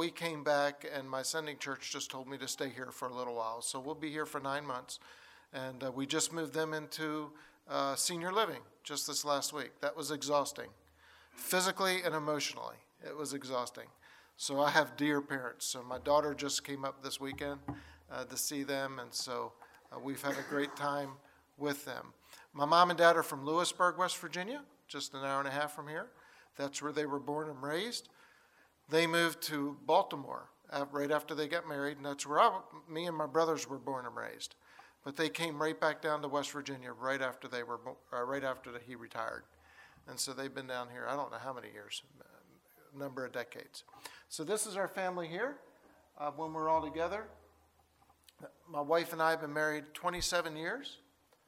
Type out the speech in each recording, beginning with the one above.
we came back, and my sending church just told me to stay here for a little while. So we'll be here for 9 months. And we just moved them into senior living just this last week. That was exhausting. Physically and emotionally, it was exhausting. So I have dear parents. So my daughter just came up this weekend to see them, and so we've had a great time with them. My mom and dad are from Lewisburg, West Virginia, just an hour and a half from here. That's where they were born and raised. They moved to Baltimore right after they got married, and that's where me and my brothers were born and raised. But they came right back down to West Virginia right after he retired. And so they've been down here, I don't know how many years, a number of decades. So this is our family here when we're all together. My wife and I have been married 27 years.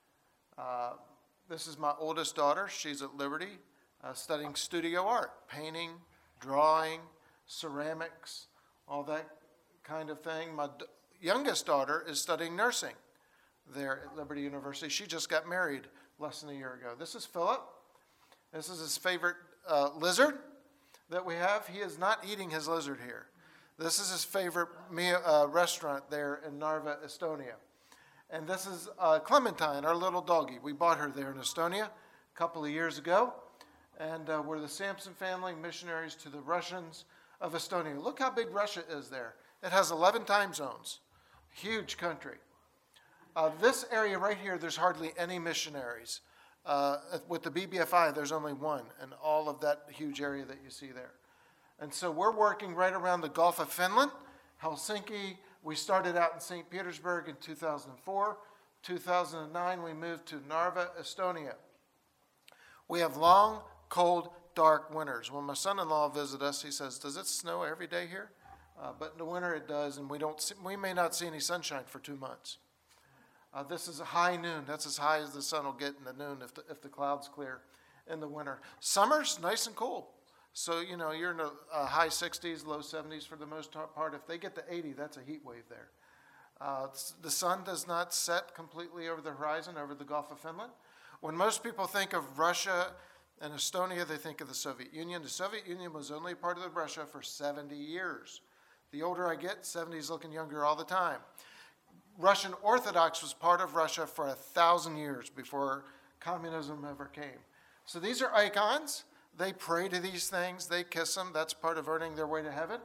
This is my oldest daughter. She's at Liberty studying studio art, painting, drawing, ceramics, all that kind of thing. My youngest daughter is studying nursing there at Liberty University. She just got married less than a year ago. This is Philip. This is his favorite lizard that we have. He is not eating his lizard here. This is his favorite restaurant there in Narva, Estonia. And this is Clementine, our little doggie. We bought her there in Estonia a couple of years ago. And we're the Sampson family, missionaries to the Russians of Estonia. Look how big Russia is there. It has 11 time zones. Huge country. This area right here, there's hardly any missionaries. With the BBFI, there's only one in all of that huge area that you see there. And so we're working right around the Gulf of Finland, Helsinki. We started out in St. Petersburg in 2004. 2009, we moved to Narva, Estonia. We have long, cold, dark winters. When my son-in-law visits us, he says, "Does it snow every day here?" But in the winter it does, and we may not see any sunshine for 2 months. This is a high noon. That's as high as the sun will get in the noon if the clouds clear in the winter. Summer's nice and cool. So, you're in the high 60s, low 70s for the most part. If they get to 80, that's a heat wave there. The sun does not set completely over the horizon, over the Gulf of Finland. When most people think of Russia and Estonia, they think of the Soviet Union. The Soviet Union was only part of Russia for 70 years. The older I get, 70's looking younger all the time. Russian Orthodox was part of Russia for 1,000 years before communism ever came. So these are icons. They pray to these things. They kiss them. That's part of earning their way to heaven.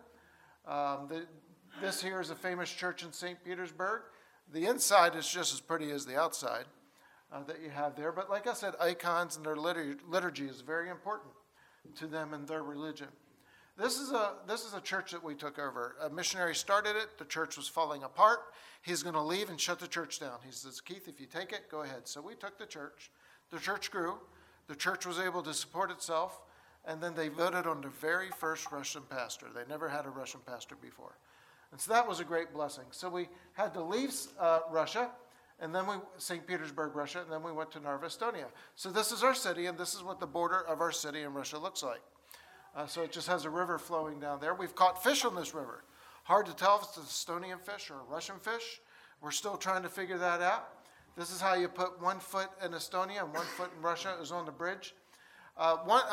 This here is a famous church in St. Petersburg. The inside is just as pretty as the outside that you have there. But like I said, icons and their liturgy is very important to them and their religion. This is a church that we took over. A missionary started it. The church was falling apart. He's going to leave and shut the church down. He says, "Keith, if you take it, go ahead." So we took the church. The church grew. The church was able to support itself. And then they voted on the very first Russian pastor. They never had a Russian pastor before. And so that was a great blessing. So we had to leave Russia, and then St. Petersburg, Russia, and then we went to Narva, Estonia. So this is our city, and this is what the border of our city in Russia looks like. So it just has a river flowing down there. We've caught fish on this river. Hard to tell if it's an Estonian fish or a Russian fish. We're still trying to figure that out. This is how you put 1 foot in Estonia and 1 foot in Russia. It was on the bridge. One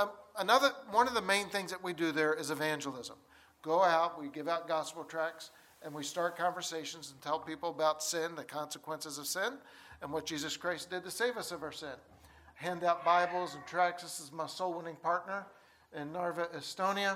of the main things that we do there is evangelism. Go out, we give out gospel tracts, and we start conversations and tell people about sin, the consequences of sin, and what Jesus Christ did to save us of our sin. Hand out Bibles and tracts. This is my soul-winning partner in Narva, Estonia.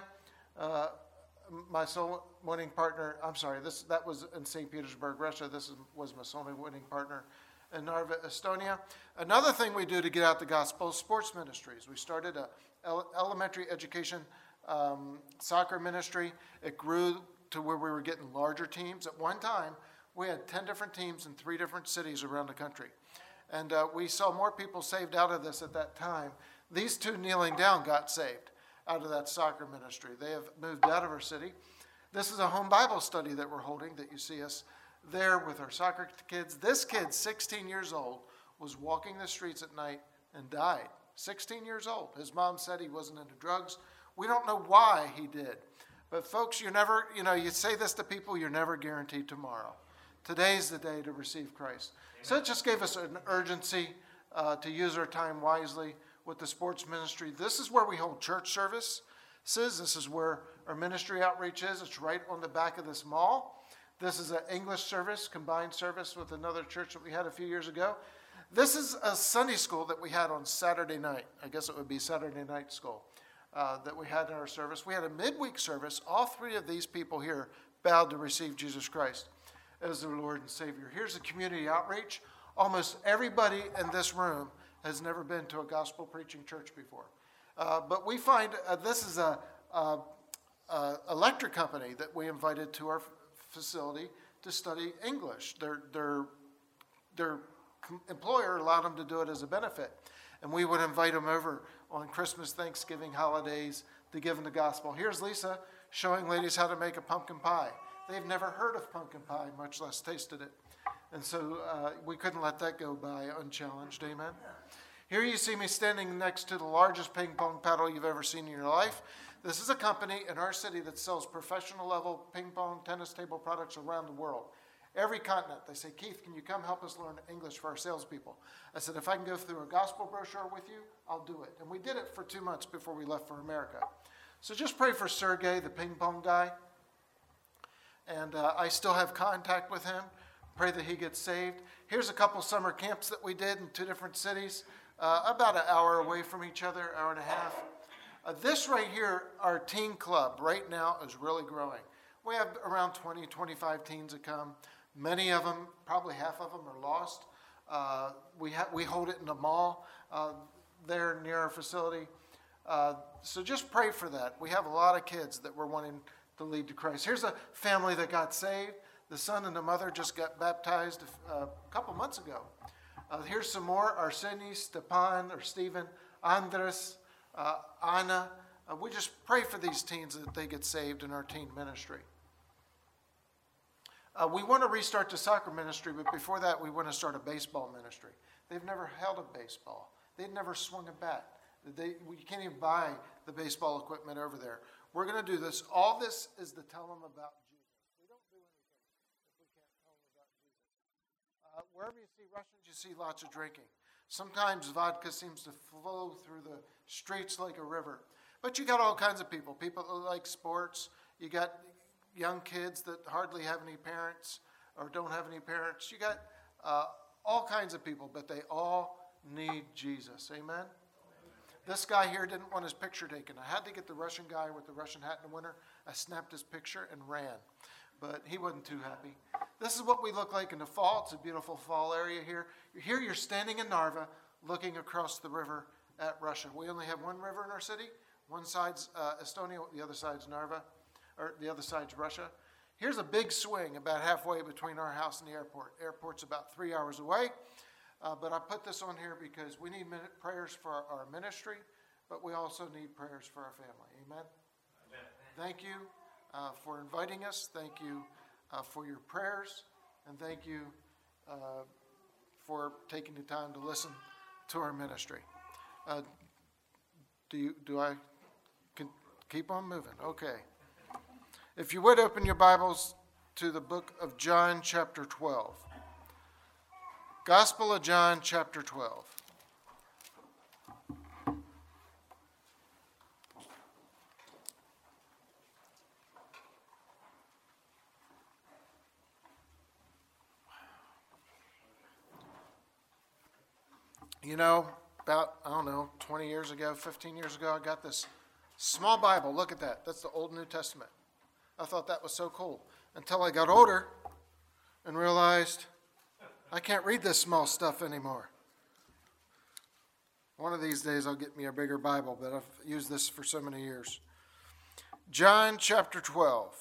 My soul-winning partner, that was in St. Petersburg, Russia. This was my soul-winning partner in Narva, Estonia. Another thing we do to get out the gospel is sports ministries. We started an elementary education soccer ministry. It grew to where we were getting larger teams. At one time, we had 10 different teams in 3 different cities around the country. And we saw more people saved out of this at that time. These 2 kneeling down got saved out of that soccer ministry. They have moved out of our city. This is a home Bible study that we're holding that you see us there with our soccer kids. This kid, 16 years old, was walking the streets at night and died. 16 years old. His mom said he wasn't into drugs. We don't know why he did. But folks, you say this to people, you're never guaranteed tomorrow. Today's the day to receive Christ. Amen. So it just gave us an urgency to use our time wisely with the sports ministry. This is where we hold church services. This is where our ministry outreach is. It's right on the back of this mall. This is an English service, combined service with another church that we had a few years ago. This is a Sunday school that we had on Saturday night. I guess it would be Saturday night school that we had in our service. We had a midweek service. All three of these people here bowed to receive Jesus Christ as their Lord and Savior. Here's the community outreach. Almost everybody in this room has never been to a gospel preaching church before. But we find this is a electric company that we invited to our facility to study English. Their employer allowed them to do it as a benefit. And we would invite them over on Christmas, Thanksgiving, holidays to give them the gospel. Here's Lisa showing ladies how to make a pumpkin pie. They've never heard of pumpkin pie, much less tasted it. And so we couldn't let that go by unchallenged. Amen. Here you see me standing next to the largest ping pong paddle you've ever seen in your life. This is a company in our city that sells professional level ping pong tennis table products around the world. Every continent. They say, Keith, can you come help us learn English for our salespeople? I said, if I can go through a gospel brochure with you, I'll do it. And we did it for 2 months before we left for America. So just pray for Sergey, the ping pong guy. And I still have contact with him. Pray that he gets saved. Here's a couple summer camps that we did in 2 different cities, about an hour away from each other, hour and a half. This right here, our teen club, right now is really growing. We have around 20, 25 teens that come. Many of them, probably half of them, are lost. We hold it in the mall there near our facility. So just pray for that. We have a lot of kids that we're wanting to lead to Christ. Here's a family that got saved. The son and the mother just got baptized a couple months ago. Here's some more. Arseny, Stepan, or Stephen, Andres, Anna. We just pray for these teens that they get saved in our teen ministry. We want to restart the soccer ministry, but before that, we want to start a baseball ministry. They've never held a baseball. They've never swung a bat. You can't even buy the baseball equipment over there. We're going to do this. All this is to tell them about Jesus. We don't do anything if we can't tell them about Jesus. Wherever you see Russians, you see lots of drinking. Sometimes vodka seems to flow through the streets like a river. But you got all kinds of people. People that like sports. You got young kids that hardly have any parents or don't have any parents. You got all kinds of people, but they all need Jesus. Amen? This guy here didn't want his picture taken. I had to get the Russian guy with the Russian hat in the winter. I snapped his picture and ran, but he wasn't too happy. This is what we look like in the fall. It's a beautiful fall area here. Here you're standing in Narva looking across the river at Russia. We only have one river in our city. One side's Estonia, the other side's Narva, or the other side's Russia. Here's a big swing about halfway between our house and the airport. Airport's about 3 hours away. But I put this on here because we need prayers for our ministry, but we also need prayers for our family. Amen? Amen. Thank you for inviting us. Thank you for your prayers. And thank you for taking the time to listen to our ministry. Do I keep on moving? Okay. If you would open your Bibles to the book of John chapter 12. Gospel of John, chapter 12. You know, about, 20 years ago, 15 years ago, I got this small Bible. Look at that. That's the Old New Testament. I thought that was so cool. Until I got older and realized I can't read this small stuff anymore. One of these days I'll get me a bigger Bible, but I've used this for so many years. John chapter 12.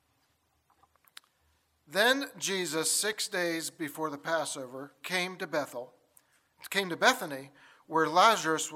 Then Jesus, 6 days before the Passover, came to Bethany, where Lazarus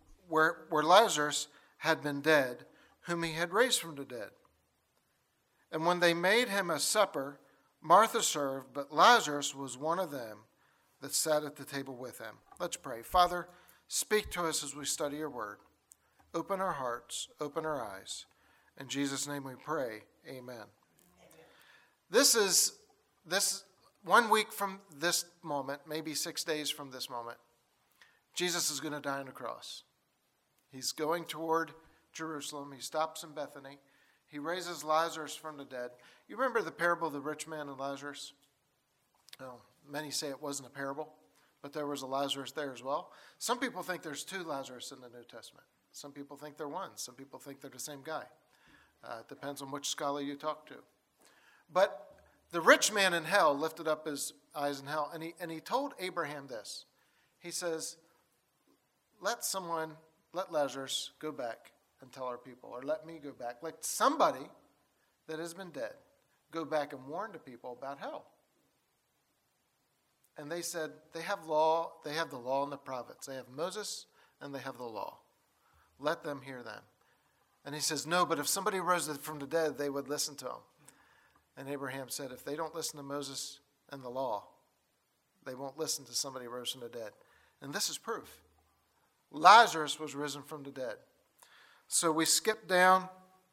had been dead, whom he had raised from the dead. And when they made him a supper, Martha served, but Lazarus was one of them that sat at the table with him. Let's pray. Father, speak to us as we study your word. Open our hearts, open our eyes. In Jesus' name we pray, amen. This 1 week from this moment, maybe 6 days from this moment, Jesus is going to die on the cross. He's going toward Jerusalem. He stops in Bethany. He raises Lazarus from the dead. You remember the parable of the rich man and Lazarus? Well, many say it wasn't a parable, but there was a Lazarus there as well. Some people think there's two Lazarus in the New Testament. Some people think they're one. Some people think they're the same guy. It depends on which scholar you talk to. But the rich man in hell lifted up his eyes in hell, and he told Abraham this. He says, let Lazarus go back and tell our people, or let me go back. Let somebody that has been dead go back and warn the people about hell. And they said, they have the law and the prophets. They have Moses and they have the law. Let them hear them. And he says, no, but if somebody rose from the dead, they would listen to him. And Abraham said, if they don't listen to Moses and the law, they won't listen to somebody who rose from the dead. And this is proof. Lazarus was risen from the dead. So we skip down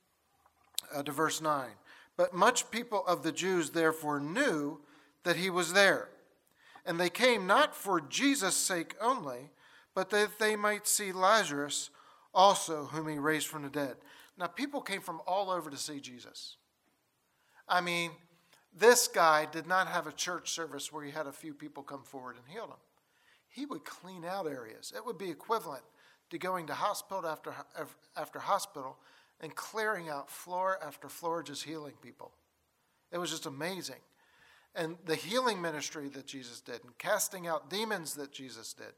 to verse 9. But much people of the Jews therefore knew that he was there. And they came not for Jesus' sake only, but that they might see Lazarus also, whom he raised from the dead. Now, people came from all over to see Jesus. I mean, this guy did not have a church service where he had a few people come forward and heal him. He would clean out areas. It would be equivalent to going to hospital after hospital and clearing out floor after floor, just healing people. It was just amazing. And the healing ministry that Jesus did and casting out demons that Jesus did.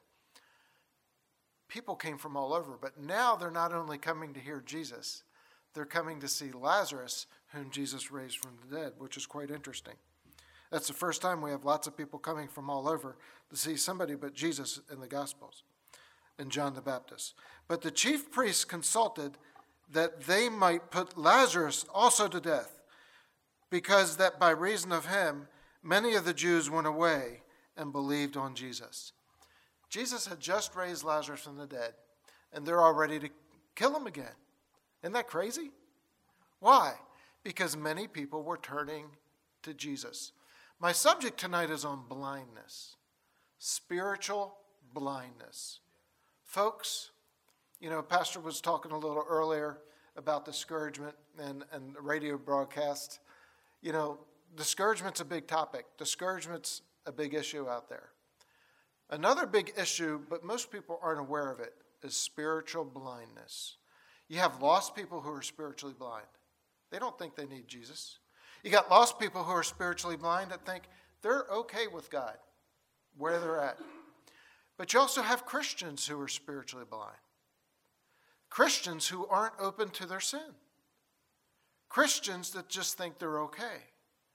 People came from all over, but now they're not only coming to hear Jesus, they're coming to see Lazarus, whom Jesus raised from the dead, which is quite interesting. That's the first time we have lots of people coming from all over to see somebody but Jesus in the Gospels, and John the Baptist. But the chief priests consulted that they might put Lazarus also to death, because that by reason of him, many of the Jews went away and believed on Jesus. Jesus had just raised Lazarus from the dead, and they're all ready to kill him again. Isn't that crazy? Why? Because many people were turning to Jesus. My subject tonight is on blindness, spiritual blindness. Folks, Pastor was talking a little earlier about discouragement and the radio broadcast. Discouragement's a big topic. Discouragement's a big issue out there. Another big issue, but most people aren't aware of it, is spiritual blindness. You have lost people who are spiritually blind. They don't think they need Jesus. You got lost people who are spiritually blind that think they're okay with God, where they're at. But you also have Christians who are spiritually blind. Christians who aren't open to their sin. Christians that just think they're okay.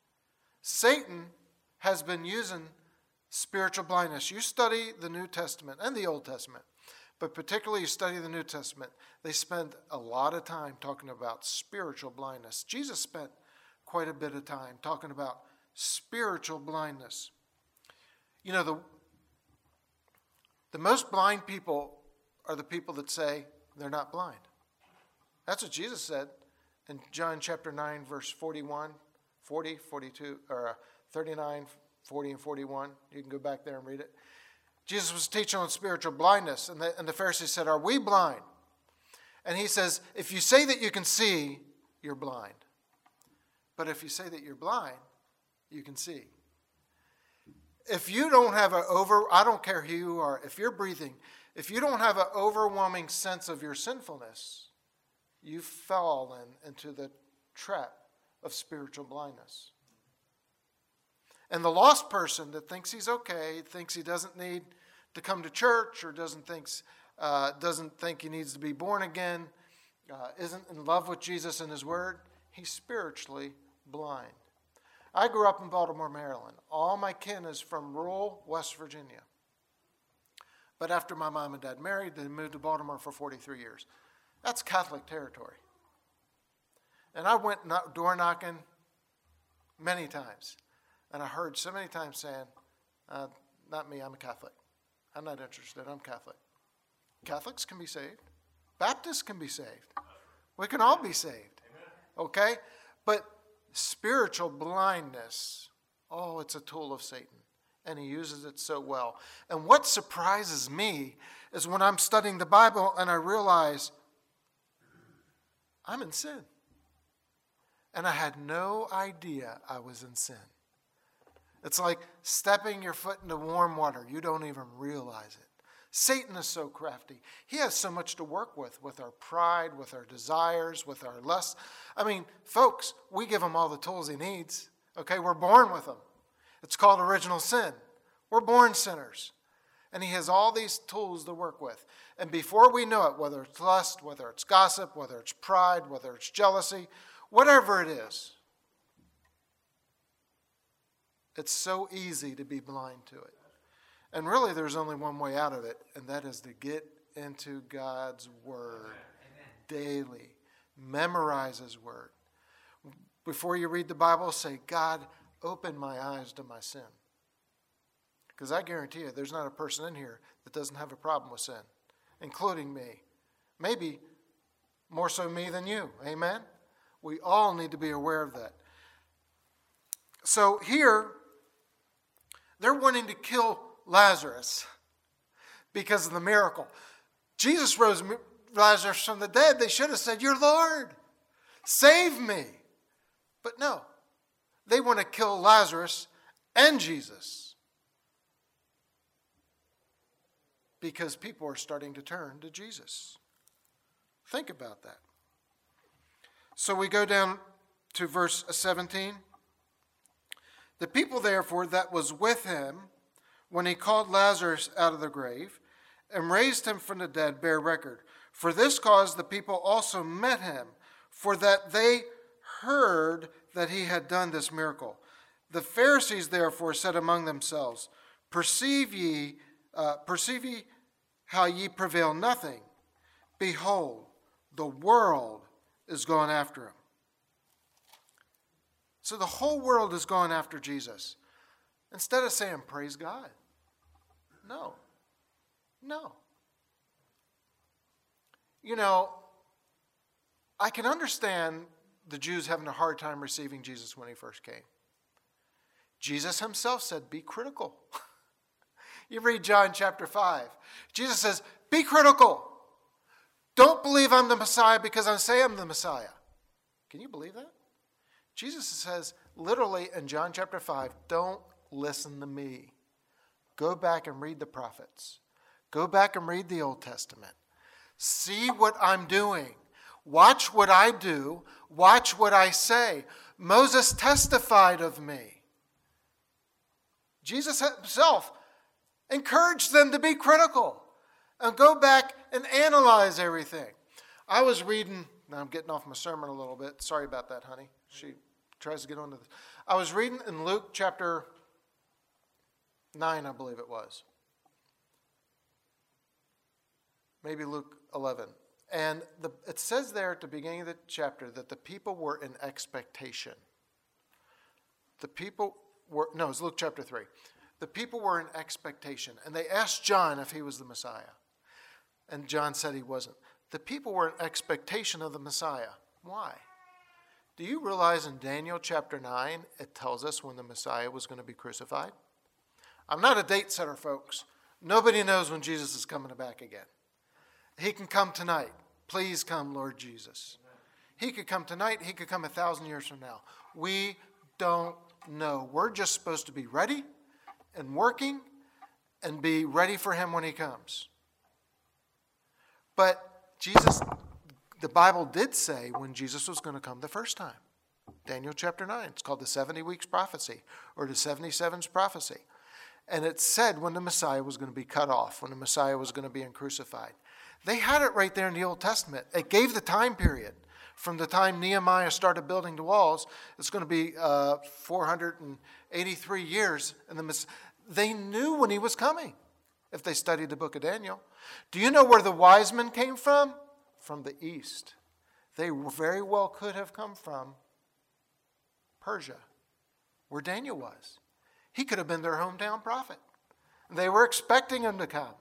Satan has been using spiritual blindness. You study the New Testament and the Old Testament, but particularly you study the New Testament, they spend a lot of time talking about spiritual blindness. Jesus spent quite a bit of time talking about spiritual blindness. The most blind people are the people that say they're not blind. That's what Jesus said in John chapter 9, verse 41, 40, 42, or 39, 40, and 41. You can go back there and read it. Jesus was teaching on spiritual blindness, and the Pharisees said, are we blind? And he says, if you say that you can see, you're blind. But if you say that you're blind, you can see. If you don't have I don't care who you are, if you're breathing, if you don't have an overwhelming sense of your sinfulness, you've fallen into the trap of spiritual blindness. And the lost person that thinks he's okay, thinks he doesn't need to come to church, or doesn't think he needs to be born again, isn't in love with Jesus and his word, he's spiritually blind. I grew up in Baltimore, Maryland. All my kin is from rural West Virginia. But after my mom and dad married, they moved to Baltimore for 43 years. That's Catholic territory. And I went door knocking many times. And I heard so many times saying, not me, I'm a Catholic. I'm not interested, I'm Catholic. Catholics can be saved. Baptists can be saved. We can all be saved. Okay? But spiritual blindness, it's a tool of Satan. And he uses it so well. And what surprises me is when I'm studying the Bible and I realize I'm in sin. and I had no idea I was in sin. It's like stepping your foot into warm water. You don't even realize it. Satan is so crafty. He has so much to work with our pride, with our desires, with our lusts. I mean, folks, we give him all the tools he needs. Okay, we're born with them. It's called original sin. We're born sinners. And he has all these tools to work with. And before we know it, whether it's lust, whether it's gossip, whether it's pride, whether it's jealousy, whatever it is, it's so easy to be blind to it. And really, there's only one way out of it, and that is to get into God's Word daily. Memorize His Word. Before you read the Bible, say, God, open my eyes to my sin. Because I guarantee you, there's not a person in here that doesn't have a problem with sin, including me. Maybe more so me than you. Amen? We all need to be aware of that. So here, they're wanting to kill Lazarus because of the miracle. Jesus rose Lazarus from the dead. They should have said, "Your Lord, save me." But no, they want to kill Lazarus and Jesus because people are starting to turn to Jesus. Think about that. So we go down to verse 17. The people, therefore, that was with him when he called Lazarus out of the grave and raised him from the dead bear record. For this cause the people also met him, for that they heard that he had done this miracle. The Pharisees, therefore, said among themselves, Perceive ye how ye prevail nothing. Behold, the world is gone after him. So the whole world is going after Jesus. Instead of saying, praise God. No. You know, I can understand the Jews having a hard time receiving Jesus when he first came. Jesus himself said, be critical. You read John chapter 5. Jesus says, be critical. Don't believe I'm the Messiah because I say I'm the Messiah. Can you believe that? Jesus says literally in John chapter 5, don't listen to me. Go back and read the prophets. Go back and read the Old Testament. See what I'm doing. Watch what I do. Watch what I say. Moses testified of me. Jesus himself encouraged them to be critical and go back and analyze everything. I was reading, now I'm getting off my sermon a little bit. Sorry about that, honey. She tries to get onto this. I was reading in Luke chapter 9, I believe it was. Maybe Luke 11. And it says there at the beginning of the chapter that the people were in expectation. It's Luke chapter 3. The people were in expectation. And they asked John if he was the Messiah. And John said he wasn't. The people were in expectation of the Messiah. Why? Do you realize in Daniel chapter 9, it tells us when the Messiah was going to be crucified? I'm not a date setter, folks. Nobody knows when Jesus is coming back again. He can come tonight. Please come, Lord Jesus. He could come tonight. He could come 1,000 years from now. We don't know. We're just supposed to be ready and working and be ready for him when he comes. But the Bible did say when Jesus was going to come the first time. Daniel chapter 9. It's called the 70 weeks prophecy or the 77s prophecy. And it said when the Messiah was going to be cut off, when the Messiah was going to be crucified. They had it right there in the Old Testament. It gave the time period. From the time Nehemiah started building the walls, it's going to be 483 years. And they knew when he was coming if they studied the book of Daniel. Do you know where the wise men came from? From the east. They very well could have come from Persia, where Daniel was. He could have been their hometown prophet. They were expecting him to come.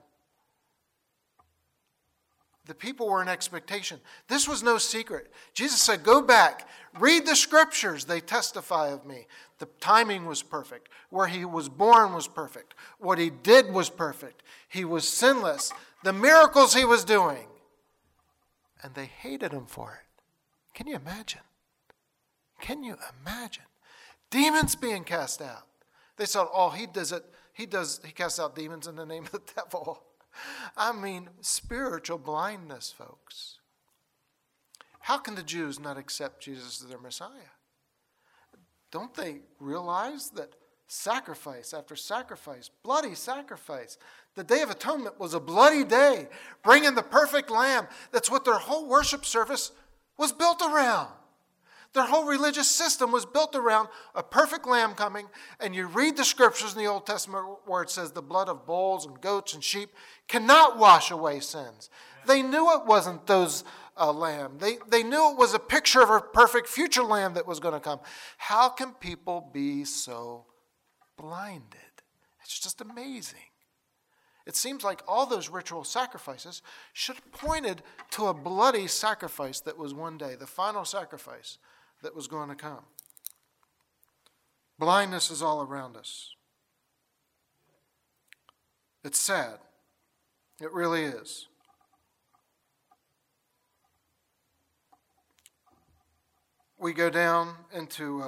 The people were in expectation. This was no secret. Jesus said, go back, read the scriptures. They testify of me. The timing was perfect. Where he was born was perfect. What he did was perfect. He was sinless. The miracles he was doing. And they hated him for it. Can you imagine? Can you imagine? Demons being cast out. They thought, oh, he casts out demons in the name of the devil. I mean, spiritual blindness, folks. How can the Jews not accept Jesus as their Messiah? Don't they realize that sacrifice after sacrifice, bloody sacrifice, the Day of Atonement was a bloody day, bringing the perfect lamb? That's what their whole worship service was built around. Their whole religious system was built around a perfect lamb coming, and you read the scriptures in the Old Testament where it says the blood of bulls and goats and sheep cannot wash away sins. They knew it wasn't those lamb. They knew it was a picture of a perfect future lamb that was going to come. How can people be so blinded? It's just amazing. It seems like all those ritual sacrifices should have pointed to a bloody sacrifice that was one day, the final sacrifice that was going to come. Blindness is all around us. It's sad. It really is. We go down into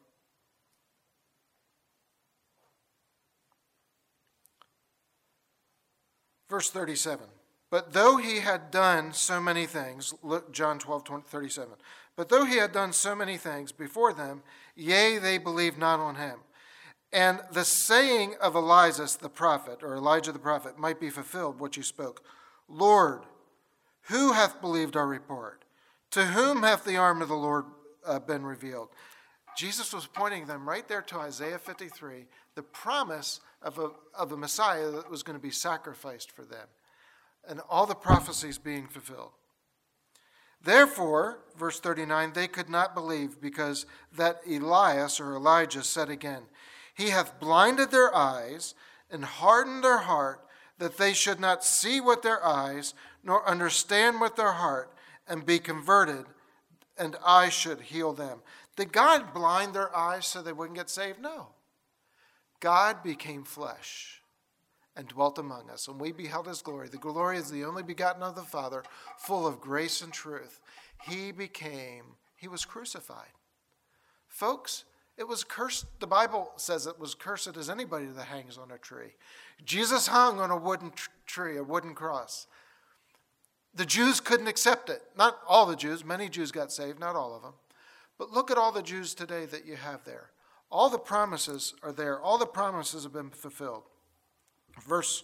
verse 37. But though he had done so many things, look, John 12:37. But though he had done so many things before them, yea, they believed not on him. And the saying of Elijah the prophet might be fulfilled, what you spoke. Lord, who hath believed our report? To whom hath the arm of the Lord been revealed? Jesus was pointing them right there to Isaiah 53, the promise of a Messiah that was going to be sacrificed for them, and all the prophecies being fulfilled. Therefore, verse 39, they could not believe, because that Elias or Elijah said again, he hath blinded their eyes and hardened their heart, that they should not see with their eyes, nor understand with their heart, and be converted, and I should heal them. Did God blind their eyes so they wouldn't get saved? No. God became flesh and dwelt among us, and we beheld his glory. The glory is the only begotten of the Father, full of grace and truth. He was crucified. Folks, it was cursed. The Bible says it was cursed as anybody that hangs on a tree. Jesus hung on a wooden tree, a wooden cross. The Jews couldn't accept it. Not all the Jews. Many Jews got saved, not all of them. But look at all the Jews today that you have there. All the promises are there. All the promises have been fulfilled. Verse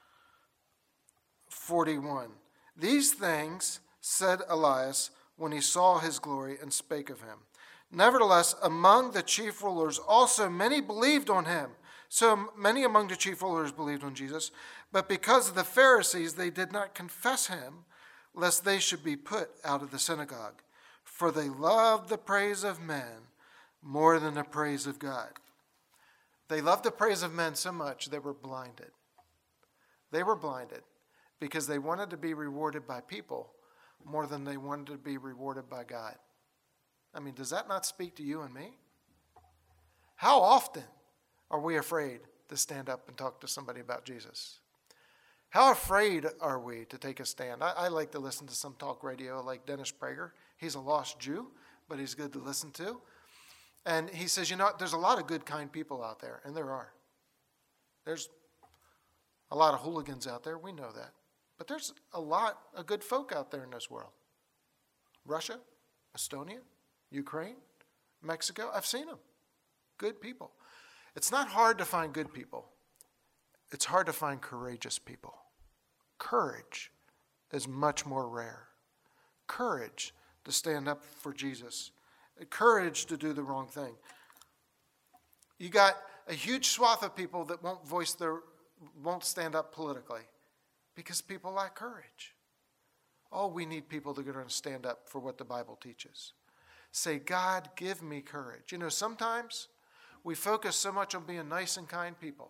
41. These things said Elias when he saw his glory and spake of him. Nevertheless, among the chief rulers also many believed on him. So many among the chief rulers believed on Jesus. But because of the Pharisees, they did not confess him, lest they should be put out of the synagogue. For they loved the praise of men more than the praise of God. They loved the praise of men so much they were blinded. They were blinded because they wanted to be rewarded by people more than they wanted to be rewarded by God. I mean, does that not speak to you and me? How often are we afraid to stand up and talk to somebody about Jesus? How afraid are we to take a stand? I like to listen to some talk radio like Dennis Prager. He's a lost Jew, but he's good to listen to. And he says, there's a lot of good, kind people out there, and there are. There's a lot of hooligans out there, we know that. But there's a lot of good folk out there in this world. Russia, Estonia, Ukraine, Mexico, I've seen them. Good people. It's not hard to find good people. It's hard to find courageous people. Courage is much more rare. Courage to stand up for Jesus. Courage to do the wrong thing. You got a huge swath of people that won't stand up politically because people lack courage. Oh, we need people that are going to stand up for what the Bible teaches. Say, God, give me courage. Sometimes we focus so much on being nice and kind people.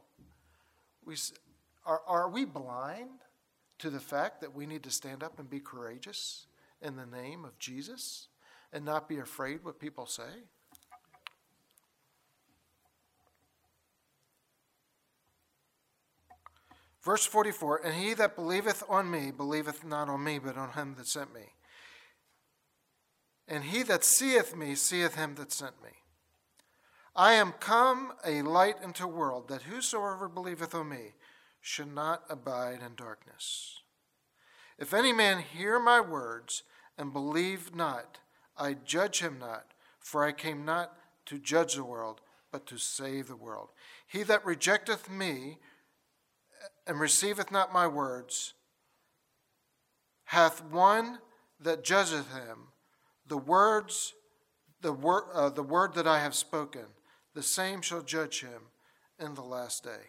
Are we blind to the fact that we need to stand up and be courageous in the name of Jesus and not be afraid what people say? Verse 44, and he that believeth on me believeth not on me, but on him that sent me. and he that seeth me seeth him that sent me. I am come a light into the world, that whosoever believeth on me should not abide in darkness. If any man hear my words and believe not, I judge him not, for I came not to judge the world, but to save the world. He that rejecteth me and receiveth not my words hath one that judgeth him. The word that I have spoken, the same shall judge him in the last day.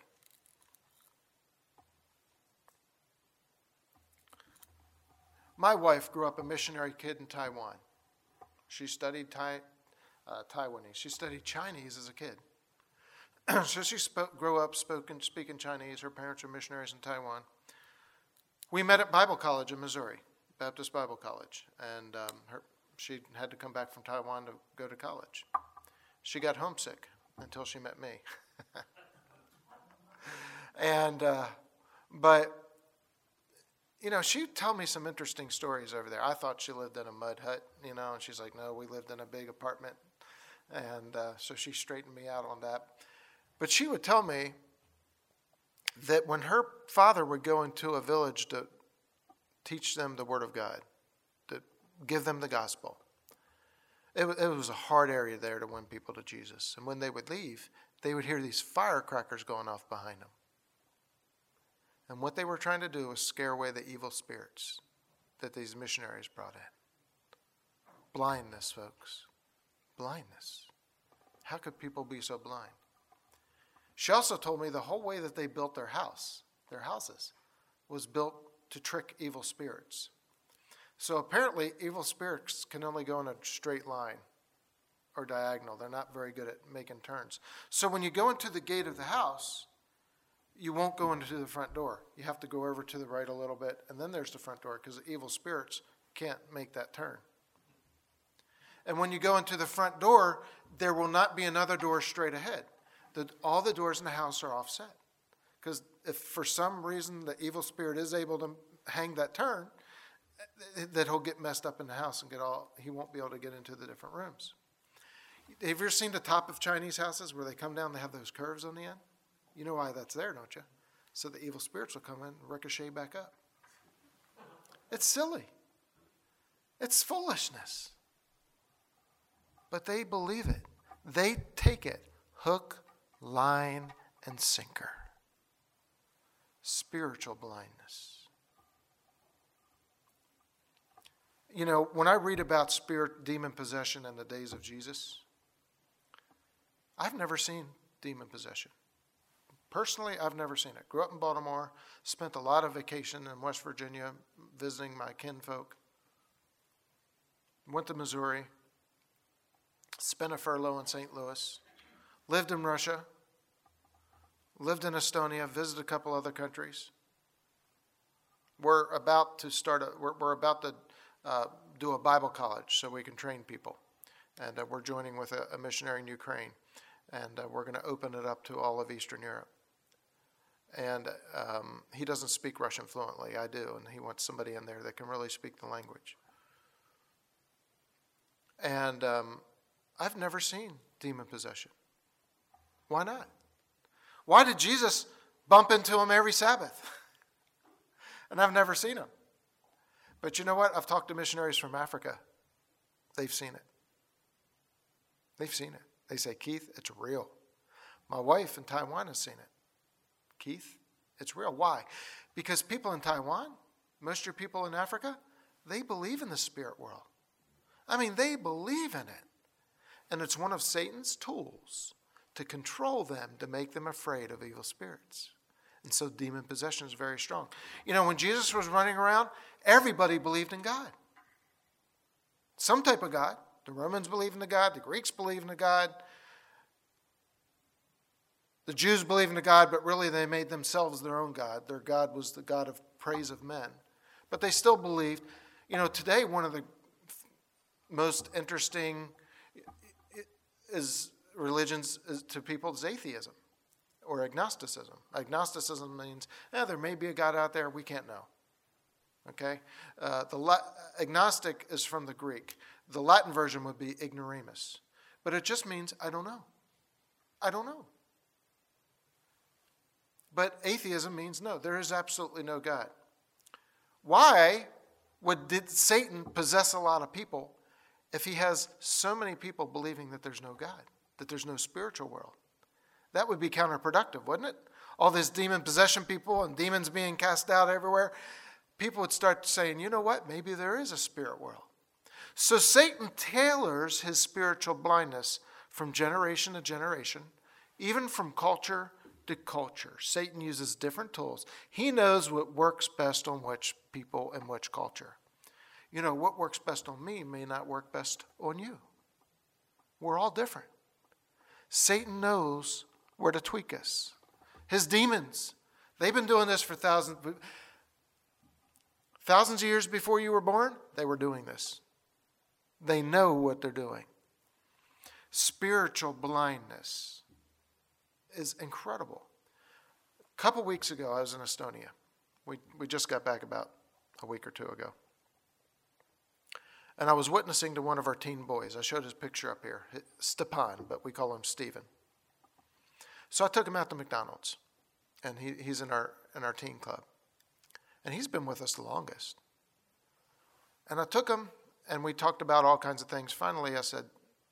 My wife grew up a missionary kid in Taiwan. She studied Taiwanese. She studied Chinese as a kid. So she grew up speaking Chinese. Her parents were missionaries in Taiwan. We met at Bible College in Missouri, Baptist Bible College, and she had to come back from Taiwan to go to college. She got homesick until she met me. But she'd tell me some interesting stories over there. I thought she lived in a mud hut, and she's like, no, we lived in a big apartment. And so she straightened me out on that. But she would tell me that when her father would go into a village to teach them the Word of God, to give them the gospel, it was a hard area there to win people to Jesus. And when they would leave, they would hear these firecrackers going off behind them. And what they were trying to do was scare away the evil spirits that these missionaries brought in. Blindness, folks. Blindness. How could people be so blind? She also told me the whole way that they built their houses, was built to trick evil spirits. So apparently, evil spirits can only go in a straight line or diagonal. They're not very good at making turns. So when you go into the gate of the house, you won't go into the front door. You have to go over to the right a little bit, and then there's the front door, because the evil spirits can't make that turn. And when you go into the front door, there will not be another door straight ahead. All the doors in the house are offset. Because if for some reason the evil spirit is able to hang that turn, that he'll get messed up in the house and he won't be able to get into the different rooms. Have you ever seen the top of Chinese houses where they come down, they have those curves on the end? You know why that's there, don't you? So the evil spirits will come in and ricochet back up. It's silly. It's foolishness. But they believe it. They take it hook, line, and sinker. Spiritual blindness. When I read about demon possession in the days of Jesus, I've never seen demon possession. Personally, I've never seen it. Grew up in Baltimore, spent a lot of vacation in West Virginia visiting my kinfolk. Went to Missouri, spent a furlough in St. Louis, lived in Russia, lived in Estonia, visited a couple other countries. We're about to do a Bible college so we can train people. And we're joining with a missionary in Ukraine. And we're going to open it up to all of Eastern Europe. And he doesn't speak Russian fluently. I do. And he wants somebody in there that can really speak the language. And I've never seen demon possession. Why not? Why did Jesus bump into him every Sabbath? And I've never seen him. But you know what? I've talked to missionaries from Africa. They've seen it. They've seen it. They say, Keith, it's real. My wife in Taiwan has seen it. Keith, it's real. Why? Because people in Taiwan, most of your people in Africa, they believe in the spirit world. I mean, they believe in it. And it's one of Satan's tools to control them, to make them afraid of evil spirits. And so demon possession is very strong. When Jesus was running around, everybody believed in God. Some type of God. The Romans believed in the God. The Greeks believed in the God. The Jews believed in the God, but really they made themselves their own God. Their God was the God of praise of men. But they still believed. Today one of the most interesting religions to people is atheism or agnosticism. Agnosticism means, there may be a God out there, we can't know. Okay? Agnostic is from the Greek. The Latin version would be ignoramus. But it just means, I don't know. I don't know. But atheism means no, there is absolutely no God. Why did Satan possess a lot of people if he has so many people believing that there's no God, that there's no spiritual world? That would be counterproductive, wouldn't it? All these demon possession people and demons being cast out everywhere. People would start saying, you know what, maybe there is a spirit world. So Satan tailors his spiritual blindness from generation to generation, even from culture to culture. Satan uses different tools. He knows what works best on which people and which culture. You know, what works best on me may not work best on you. We're all different. Satan knows where to tweak us. His demons, they've been doing this for thousands of years before you were born. They were doing this. They know what they're doing. Spiritual blindness is incredible. A couple weeks ago, I was in Estonia. We just got back about a week or two ago. And I was witnessing to one of our teen boys. I showed his picture up here, Stepan, but we call him Stephen. So I took him out to McDonald's, and he's in our teen club. And he's been with us the longest. And I took him, and we talked about all kinds of things. Finally, I said,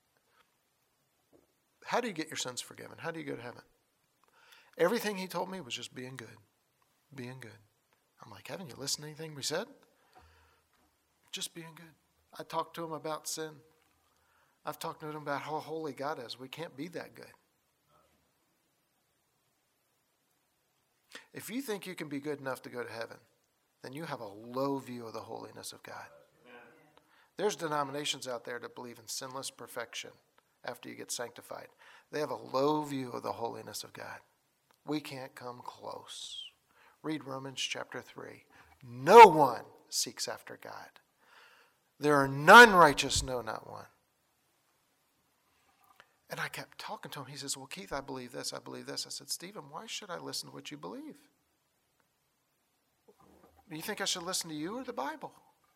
how do you get your sins forgiven? How do you go to heaven? Everything he told me was just being good. Being good. I'm like, haven't you listened to anything we said? Just being good. I talked to him about sin. I've talked to him about how holy God is. We can't be that good. If you think you can be good enough to go to heaven, then you have a low view of the holiness of God. There's denominations out there that believe in sinless perfection after you get sanctified. They have a low view of the holiness of God. We can't come close. Read Romans chapter 3. No one seeks after God. There are none righteous, no, not one. And I kept talking to him. He says, well, Keith, I believe this, I believe this. I said, Stephen, why should I listen to what you believe? Do you think I should listen to you or the Bible?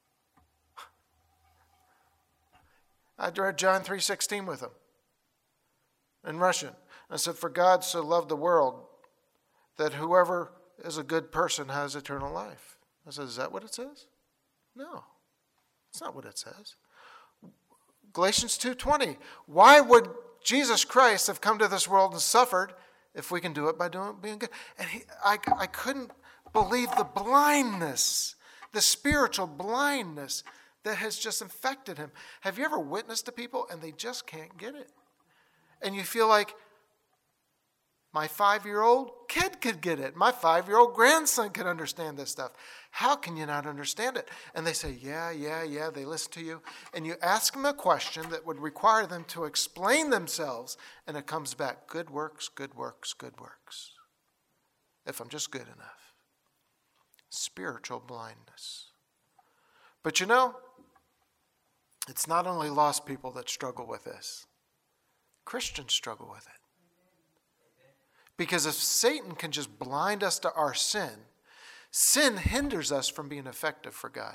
I read John 3:16 with him in Russian. I said, for God so loved the world that whoever is a good person has eternal life. I said, is that what it says? No, it's not what it says. Galatians 2:20. Why would Jesus Christ have come to this world and suffered if we can do it by being good? And I couldn't believe the blindness, the spiritual blindness that has just infected him. Have you ever witnessed to people and they just can't get it? And you feel like, my 5-year-old kid could get it. My 5-year-old grandson could understand this stuff. How can you not understand it? And they say, yeah. They listen to you. And you ask them a question that would require them to explain themselves. And it comes back, good works, good works, good works. If I'm just good enough. Spiritual blindness. But you know, it's not only lost people that struggle with this. Christians struggle with it. Because if Satan can just blind us to our sin, sin hinders us from being effective for God.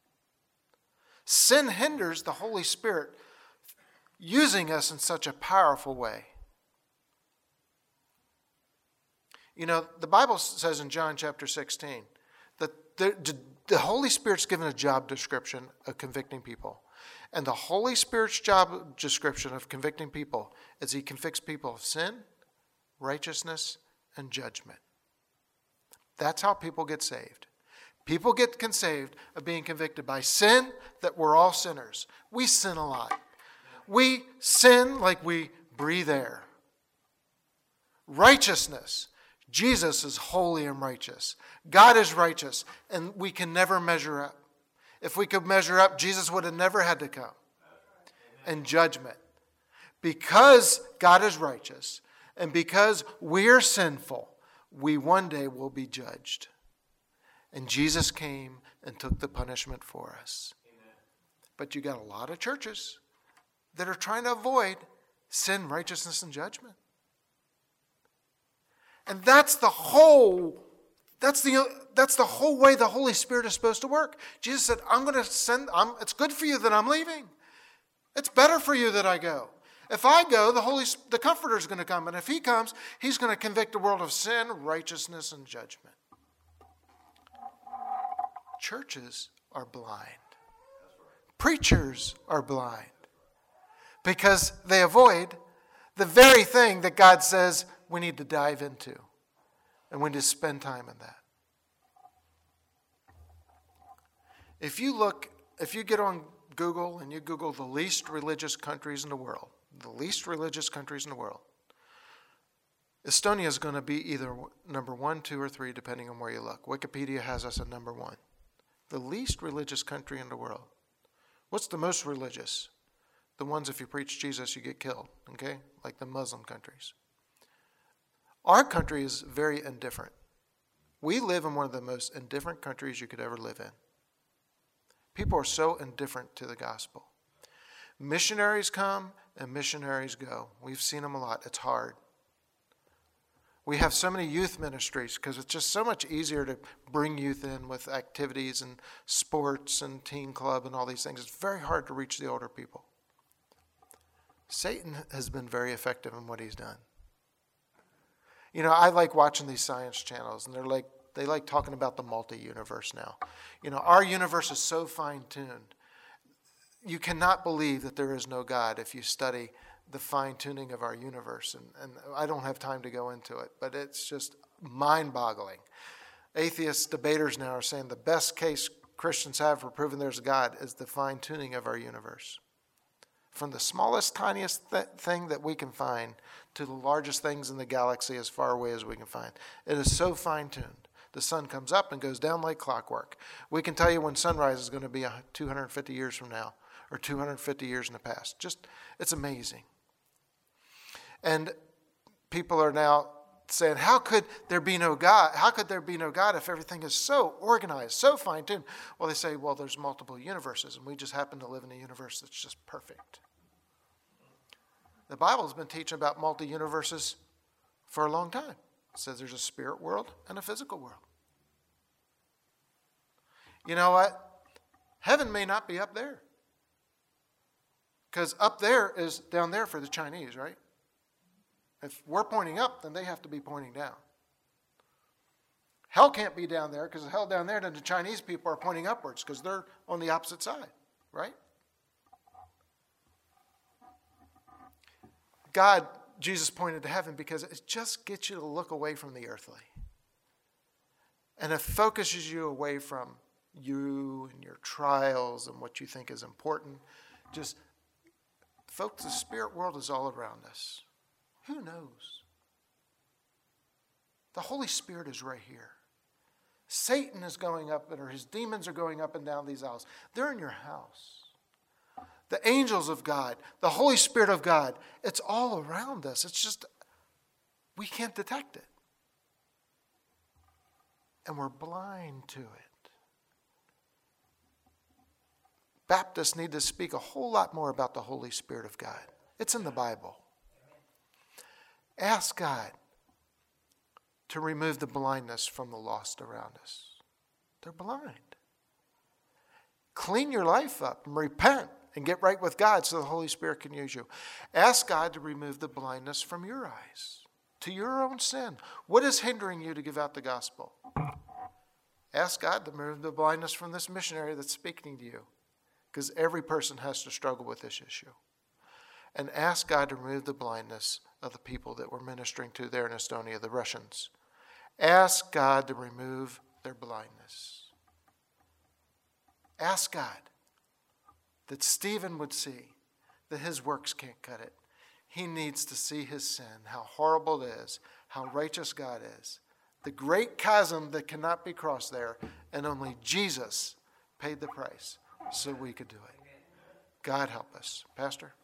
Sin hinders the Holy Spirit using us in such a powerful way. You know, the Bible says in John chapter 16 that the Holy Spirit's given a job description of convicting people. And the Holy Spirit's job description of convicting people is he convicts people of sin, righteousness, and judgment. That's how people get saved. People get saved of being convicted by sin, that we're all sinners. We sin a lot. We sin like we breathe air. Righteousness. Jesus is holy and righteous. God is righteous, and we can never measure up. If we could measure up, Jesus would have never had to come. And judgment. Because God is righteous, and because we're sinful, we one day will be judged. And Jesus came and took the punishment for us. Amen. But you got a lot of churches that are trying to avoid sin, righteousness, and judgment. And that's the whole way the Holy Spirit is supposed to work. Jesus said, it's good for you that I'm leaving. It's better for you that I go. If I go, the Comforter is going to come. And if he comes, he's going to convict the world of sin, righteousness, and judgment. Churches are blind. Preachers are blind. Because they avoid the very thing that God says we need to dive into. And we need to spend time in that. If you get on Google and you Google the least religious countries in the world, Estonia is going to be either number 1, 2, or 3, depending on where you look. Wikipedia has us at number 1. The least religious country in the world. What's the most religious? The ones, if you preach Jesus, you get killed, okay? Like the Muslim countries. Our country is very indifferent. We live in one of the most indifferent countries you could ever live in. People are so indifferent to the gospel. Missionaries come and missionaries go. We've seen them a lot. It's hard. We have so many youth ministries because it's just so much easier to bring youth in with activities and sports and teen club and all these things. It's very hard to reach the older people. Satan has been very effective in what he's done. You know, I like watching these science channels, and they like talking about the multi-universe now. You know, our universe is so fine-tuned. You cannot believe that there is no God if you study the fine-tuning of our universe. And I don't have time to go into it, but it's just mind-boggling. Atheist debaters now are saying the best case Christians have for proving there's a God is the fine-tuning of our universe. From the smallest, tiniest thing that we can find to the largest things in the galaxy as far away as we can find. It is so fine-tuned. The sun comes up and goes down like clockwork. We can tell you when sunrise is going to be 250 years from now or 250 years in the past. Just, it's amazing. And people are now saying, how could there be no God? How could there be no God if everything is so organized, so fine-tuned? Well, they say, well, there's multiple universes, and we just happen to live in a universe that's just perfect. The Bible has been teaching about multi-universes for a long time. It says there's a spirit world and a physical world. You know what? Heaven may not be up there. Because up there is down there for the Chinese, right? If we're pointing up, then they have to be pointing down. Hell can't be down there, because hell down there, then the Chinese people are pointing upwards, because they're on the opposite side, right? God, Jesus pointed to heaven because it just gets you to look away from the earthly. And it focuses you away from you and your trials and what you think is important. Just, folks, the spirit world is all around us. Who knows? The Holy Spirit is right here. Satan is going up, or his demons are going up and down these aisles. They're in your house. The angels of God, the Holy Spirit of God, it's all around us. It's just, we can't detect it. And we're blind to it. Baptists need to speak a whole lot more about the Holy Spirit of God. It's in the Bible. Ask God to remove the blindness from the lost around us. They're blind. Clean your life up and repent and get right with God so the Holy Spirit can use you. Ask God to remove the blindness from your eyes to your own sin. What is hindering you to give out the gospel? Ask God to remove the blindness from this missionary that's speaking to you, because every person has to struggle with this issue. And ask God to remove the blindness of the people that we're ministering to there in Estonia, the Russians. Ask God to remove their blindness. Ask God that Stephen would see that his works can't cut it. He needs to see his sin, how horrible it is, how righteous God is, the great chasm that cannot be crossed there, and only Jesus paid the price so we could do it. God help us. Pastor?